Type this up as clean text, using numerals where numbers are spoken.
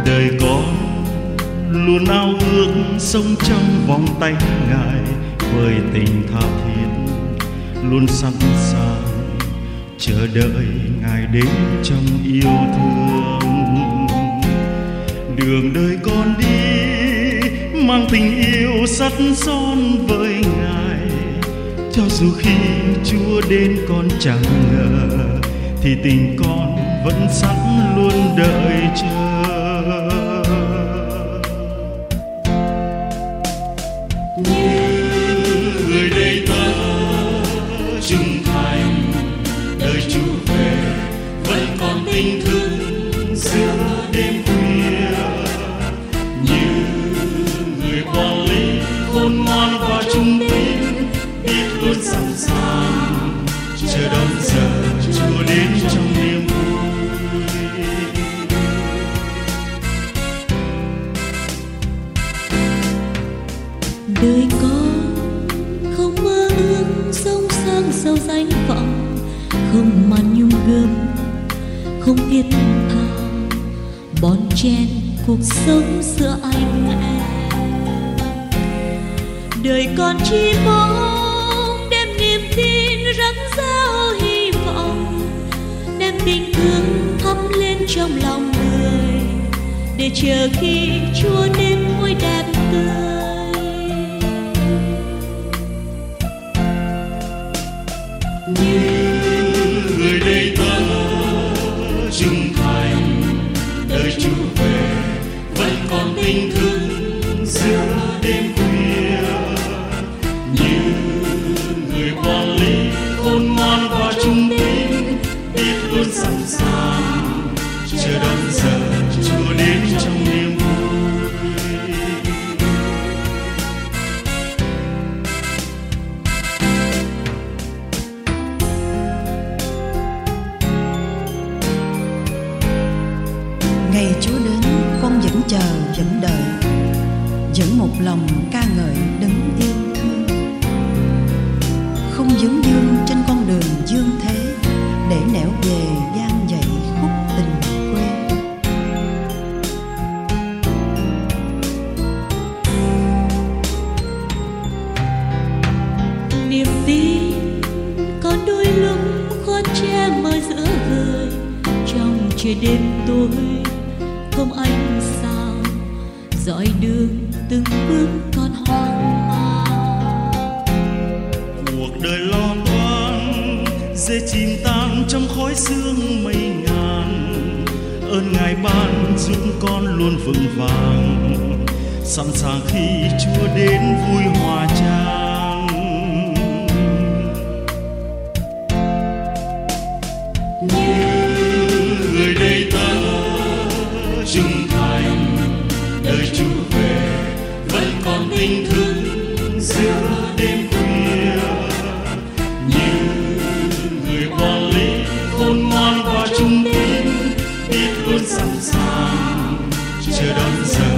đời con luôn ao ước sống trong vòng tay Ngài, với tình tha thiết luôn sẵn sàng chờ đợi Ngài đến trong yêu thương. Đường đời con đi mang tình yêu sắt son với Ngài, cho dù khi Chúa đến con chẳng ngờ, thì tình con vẫn sẵn luôn đợi chờ. Như người đầy tớ trung thành đợi Chúa về, vẫn còn tình thương giữa đêm khuya. Như người quản lý khôn ngoan và trung tín, biết luôn sẵn sàng chờ đón giờ Chúa đến trong niềm vui. Đời con không mơ ước sống sang giàu danh vọng, không màn nhung gấm, không thiết tha bon chen cuộc sống giữa anh em. Đời con chỉ mong đem niềm tin răng ráo hy vọng, đem tình thương thắp lên trong lòng người, để chờ khi Chúa đến ngôi đẹp tươi. Như người đầy tớ trung thành đợi Chúa về, vẫn còn tình thương giữa đêm khuya. Như người quản lý khôn ngoan và trung tín, biết luôn sẵn sàng chờ đón giờ Chúa đến trong niềm vui. Ngày Chúa đến con vẫn chờ vẫn đợi, vẫn một lòng ca ngợi đấng yêu thương. Không vấn vương trên con đường dương thế, để nẻo về gian dậy khúc tình quê. Niềm tin có đôi lúc khó che mơ giữa người, trong trời đêm tối không ánh sao dõi đường từng bước con hoang mang. Cuộc đời lo toan dễ chìm tan trong khói sương mây ngàn, ơn Ngài ban giúp con luôn vững vàng, sẵn sàng khi Chúa đến vui hòa trang. Như người đầy tớ trung thành đợi Chúa về, vẫn còn tình thương giữa đêm khuya. Như người quản lý khôn ngoan và trung tín, biết luôn sẵn sàng chờ đón giờ